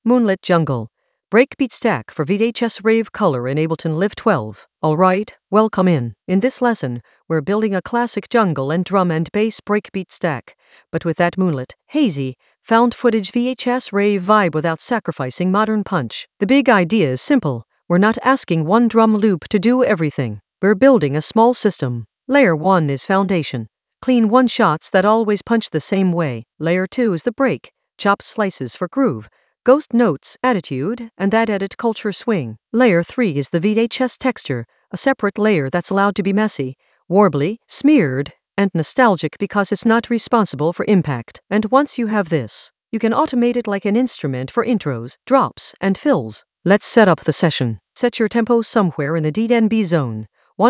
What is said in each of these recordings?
Moonlit Jungle. Breakbeat stack for VHS Rave Color in Ableton Live 12. Alright, welcome in. In this lesson, we're building a classic jungle and drum and bass breakbeat stack, but with that moonlit, hazy, found footage VHS Rave vibe without sacrificing modern punch. The big idea is simple. We're not asking one drum loop to do everything. We're building a small system. Layer 1 is foundation. Clean one-shots that always punch the same way. Layer 2 is the break. Chop slices for groove. Ghost notes, attitude, and that edit culture swing. Layer 3 is the VHS texture, a separate layer that's allowed to be messy, warbly, smeared, and nostalgic because it's not responsible for impact. And once you have this, you can automate it like an instrument for intros, drops, and fills. Let's set up the session. Set your tempo somewhere in the DNB zone.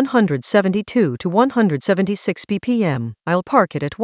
172 to 176 BPM. I'll park it at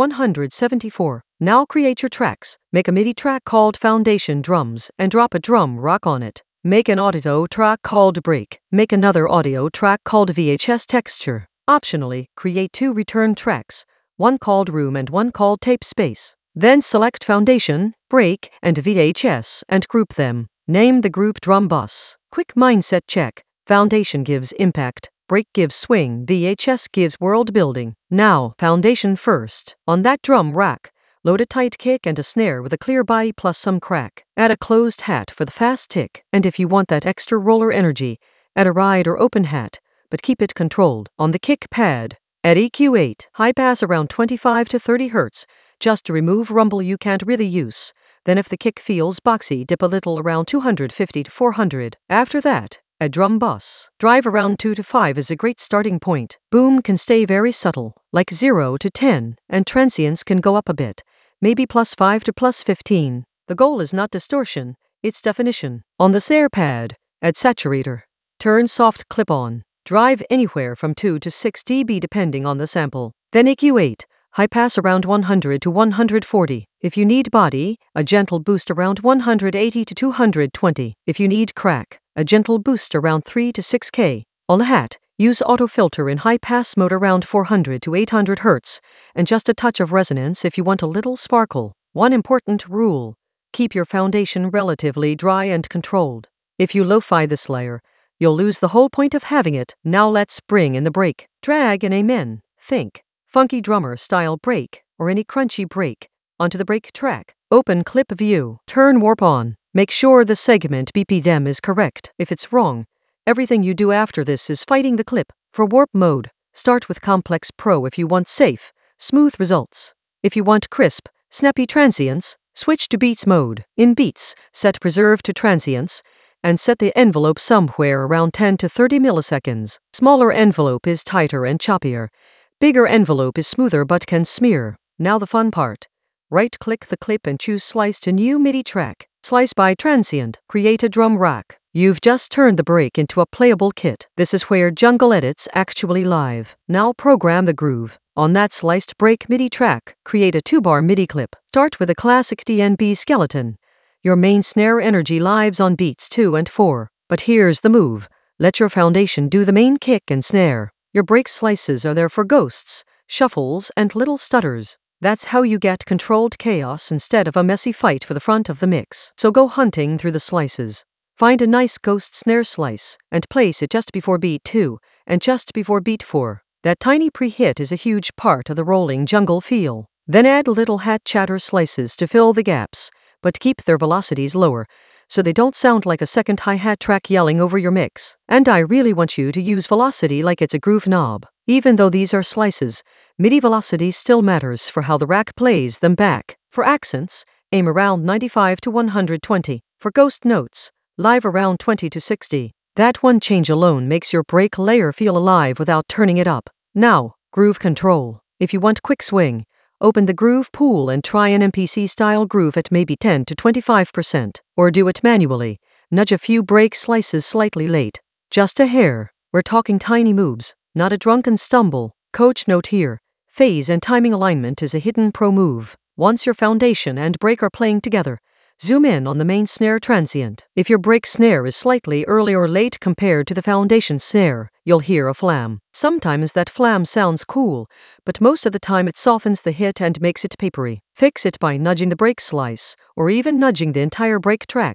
174. Now create your tracks. Make a MIDI track called Foundation Drums and drop a drum rock on it. Make an audio track called Break. Make another audio track called VHS Texture. Optionally, create 2 return tracks, one called Room and one called Tape Space. Then select Foundation, Break, and VHS and group them. Name the group Drum Bus. Quick mindset check. Foundation gives impact. Break gives swing, VHS gives world building. Now, foundation first. On that drum rack, load a tight kick and a snare with a clear body plus some crack. Add a closed hat for the fast tick, and if you want that extra roller energy, add a ride or open hat, but keep it controlled. On the kick pad, add EQ8, high pass around 25 to 30 Hz, just to remove rumble you can't really use. Then if the kick feels boxy, dip a little around 250 to 400. After that, a drum bus. Drive around 2 to 5 is a great starting point. Boom can stay very subtle, like 0 to 10, and transients can go up a bit, maybe +5 to +15. The goal is not distortion, it's definition. On the snare pad, add saturator. Turn soft clip on. Drive anywhere from 2 to 6 dB depending on the sample. Then EQ8. High pass around 100 to 140. If you need body, a gentle boost around 180 to 220. If you need crack, a gentle boost around 3 to 6K. On the hat, use auto filter in high pass mode around 400 to 800 Hz, and just a touch of resonance if you want a little sparkle. One important rule: keep your foundation relatively dry and controlled. If you lo-fi this layer, you'll lose the whole point of having it. Now let's bring in the break. Drag an amen. Think funky drummer style break, or any crunchy break, onto the break track. Open clip view. Turn warp on. Make sure the segment BPM is correct. If it's wrong, everything you do after this is fighting the clip. For warp mode, start with Complex Pro if you want safe, smooth results. If you want crisp, snappy transients, switch to Beats mode. In Beats, set Preserve to Transients, and set the envelope somewhere around 10 to 30 milliseconds. Smaller envelope is tighter and choppier. Bigger envelope is smoother but can smear. Now the fun part. Right-click the clip and choose Slice to New MIDI Track. Slice by Transient. Create a drum rack. You've just turned the break into a playable kit. This is where Jungle edits actually live. Now program the groove. On that sliced break MIDI track, create a 2-bar MIDI clip. Start with a classic DNB skeleton. Your main snare energy lives on beats 2 and 4. But here's the move. Let your foundation do the main kick and snare. Your break slices are there for ghosts, shuffles, and little stutters. That's how you get controlled chaos instead of a messy fight for the front of the mix. So go hunting through the slices. Find a nice ghost snare slice, and place it just before beat 2, and just before beat 4. That tiny pre-hit is a huge part of the rolling jungle feel. Then add little hat chatter slices to fill the gaps, but keep their velocities lower, so they don't sound like a second hi-hat track yelling over your mix. And I really want you to use velocity like it's a groove knob. Even though these are slices, MIDI velocity still matters for how the rack plays them back. For accents, aim around 95 to 120. For ghost notes, live around 20 to 60. That one change alone makes your break layer feel alive without turning it up. Now, groove control. If you want quick swing, open the groove pool and try an MPC-style groove at maybe 10 to 25%, or do it manually. Nudge a few break slices slightly late. Just a hair. We're talking tiny moves, not a drunken stumble. Coach note here. Phase and timing alignment is a hidden pro move. Once your foundation and break are playing together, zoom in on the main snare transient. If your break snare is slightly early or late compared to the foundation snare, you'll hear a flam. Sometimes that flam sounds cool, but most of the time it softens the hit and makes it papery. Fix it by nudging the break slice, or even nudging the entire break track.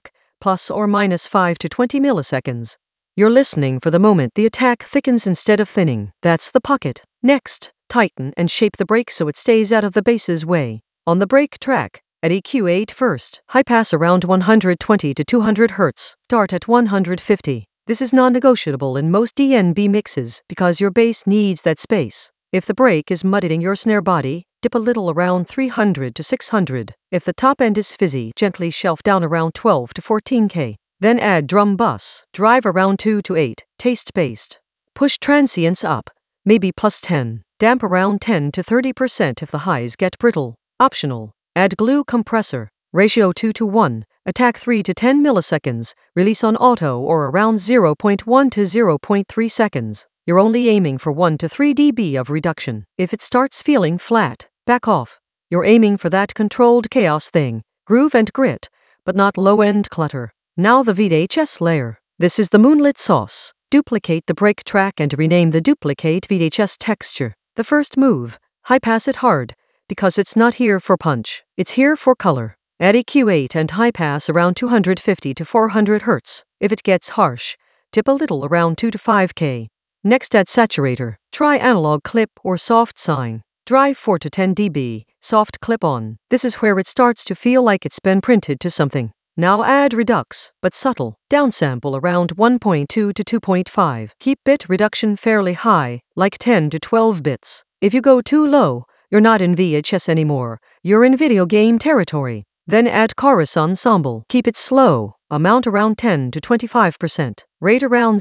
plus or minus 5 to 20 milliseconds. You're listening for the moment the attack thickens instead of thinning. That's the pocket. Next, tighten and shape the brake so it stays out of the base's way. On the brake track, at EQ8 first, high pass around 120 to 200 Hz, start at 150. This is non-negotiable in most DNB mixes because your bass needs that space. If the brake is muddying your snare body, dip a little around 300 to 600. If the top end is fizzy, gently shelf down around 12 to 14K. Then add drum bus, drive around 2 to 8, taste based. Push transients up, maybe plus 10. Damp around 10 to 30% if the highs get brittle. Optional. Add glue compressor, ratio 2 to 1, attack 3 to 10 milliseconds, release on auto or around 0.1 to 0.3 seconds. You're only aiming for 1 to 3 dB of reduction. If it starts feeling flat, back off. You're aiming for that controlled chaos thing, groove and grit, but not low-end clutter. Now the VHS layer. This is the moonlit sauce. Duplicate the brake track and rename the duplicate VHS texture. The first move, high pass it hard, because it's not here for punch, it's here for color. Add EQ8 and high pass around 250 to 400 Hz. If it gets harsh, tip a little around 2 to 5K. Next add saturator. Try analog clip or soft sine. Drive 4 to 10 dB, soft clip on. This is where it starts to feel like it's been printed to something. Now add redux, but subtle. Downsample around 1.2 to 2.5. Keep bit reduction fairly high, like 10 to 12 bits. If you go too low, you're not in VHS anymore. You're in video game territory. Then add chorus ensemble. Keep it slow. Amount around 10 to 25%. Rate around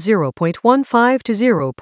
0.15 to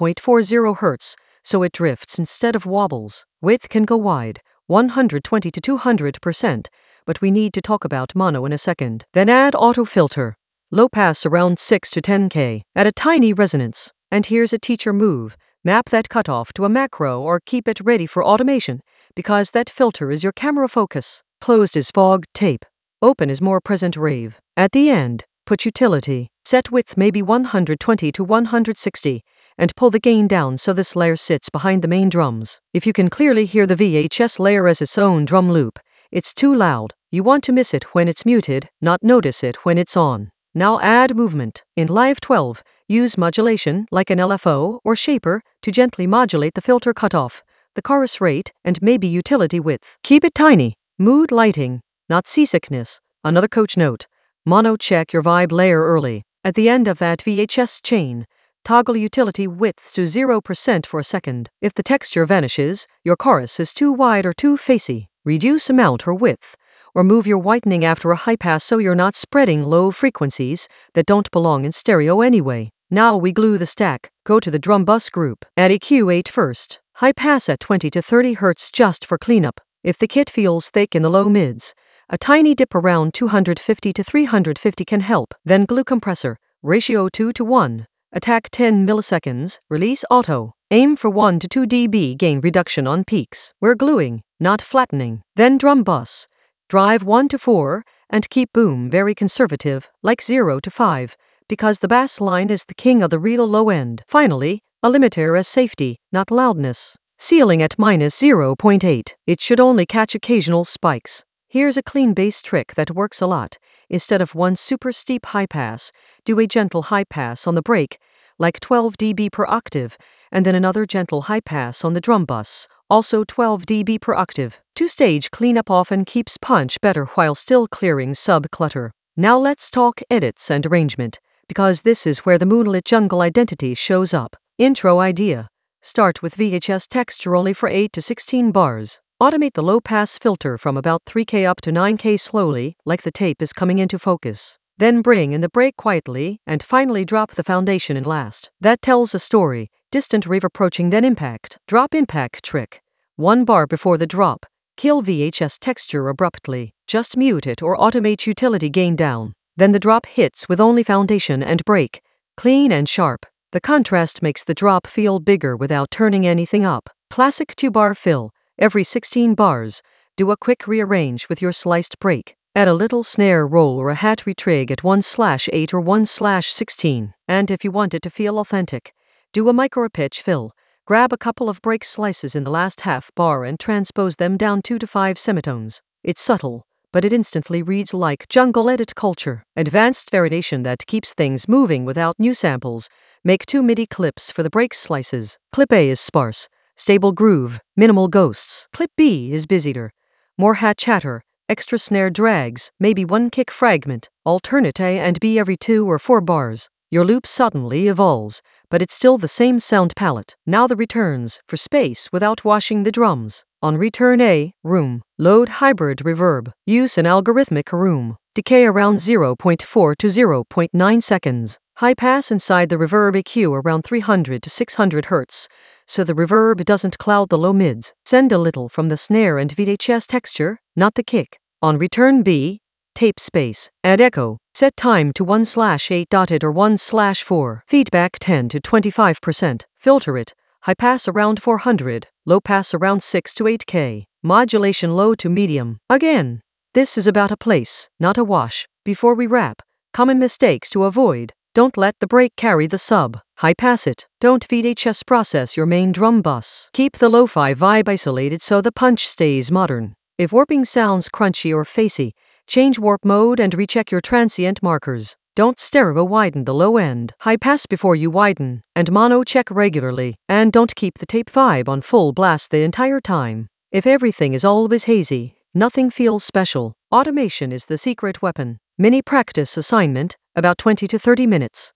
0.40 Hz, so it drifts instead of wobbles. Width can go wide, 120 to 200%, but we need to talk about mono in a second. Then add auto filter. Low pass around 6 to 10K. Add a tiny resonance. And here's a teacher move. Map that cutoff to a macro or keep it ready for automation, because that filter is your camera focus. Closed is fog, tape. Open is more present rave. At the end, put utility. Set width maybe 120 to 160, and pull the gain down so this layer sits behind the main drums. If you can clearly hear the VHS layer as its own drum loop, it's too loud. You want to miss it when it's muted, not notice it when it's on. Now add movement. In Live 12, use modulation like an LFO or shaper to gently modulate the filter cutoff, the chorus rate, and maybe utility width. Keep it tiny. Mood lighting, not seasickness. Another coach note. Mono check your vibe layer early. At the end of that VHS chain, toggle utility width to 0% for a second. If the texture vanishes, your chorus is too wide or too facey. Reduce amount or width, or move your whitening after a high pass so you're not spreading low frequencies that don't belong in stereo anyway. Now we glue the stack. Go to the drum bus group. Add EQ8 first. High pass at 20 to 30 Hz just for cleanup. If the kit feels thick in the low mids, a tiny dip around 250 to 350 can help. Then glue compressor, ratio 2 to 1. Attack 10 milliseconds, release auto. Aim for 1 to 2 dB gain reduction on peaks. We're gluing, not flattening. Then drum bus. Drive 1 to 4, and keep boom very conservative, like 0 to 5, because the bass line is the king of the real low end. Finally, a limiter as safety, not loudness. Ceiling at minus 0.8. It should only catch occasional spikes. Here's a clean bass trick that works a lot. Instead of one super steep high pass, do a gentle high pass on the brake, like 12 dB per octave, and then another gentle high pass on the drum bus, also 12 dB per octave. Two-stage cleanup often keeps punch better while still clearing sub-clutter. Now let's talk edits and arrangement, because this is where the Moonlit Jungle identity shows up. Intro idea. Start with VHS texture only for 8 to 16 bars. Automate the low-pass filter from about 3K up to 9K slowly, like the tape is coming into focus. Then bring in the brake quietly, and finally drop the foundation in last. That tells a story. Distant rave approaching, then impact. Drop impact trick. 1 bar before the drop. Kill VHS texture abruptly. Just mute it or automate utility gain down. Then the drop hits with only foundation and brake. Clean and sharp. The contrast makes the drop feel bigger without turning anything up. Classic 2-bar fill. Every 16 bars, do a quick rearrange with your sliced brake. Add a little snare roll or a hat retrig at 1/8 or 1/16. And if you want it to feel authentic, do a micro pitch fill. Grab a couple of brake slices in the last half bar and transpose them down 2 to 5 semitones. It's subtle, but it instantly reads like jungle edit culture. Advanced variation that keeps things moving without new samples. Make 2 MIDI clips for the break slices. Clip A is sparse, stable groove, minimal ghosts. Clip B is busier, more hat chatter, extra snare drags, maybe 1 kick fragment. Alternate A and B every 2 or 4 bars. Your loop suddenly evolves, but it's still the same sound palette. Now the returns, for space without washing the drums. On return A, room, load hybrid reverb. Use an algorithmic room. Decay around 0.4 to 0.9 seconds. High pass inside the reverb EQ around 300 to 600 Hz, so the reverb doesn't cloud the low mids. Send a little from the snare and VHS texture, not the kick. On return B, tape space, add echo, set time to 1/8 dotted or 1/4, feedback 10 to 25%, filter it, high pass around 400, low pass around 6 to 8K, modulation low to medium. Again, this is about a place, not a wash. Before we wrap, common mistakes to avoid. Don't let the break carry the sub. High pass it. Don't VHS process your main drum bus. Keep the lo-fi vibe isolated so the punch stays modern. If warping sounds crunchy or facey, change warp mode and recheck your transient markers. Don't stereo widen the low end. High pass before you widen, and mono check regularly. And don't keep the tape vibe on full blast the entire time. If everything is always hazy, nothing feels special. Automation is the secret weapon. Mini practice assignment, about 20 to 30 minutes.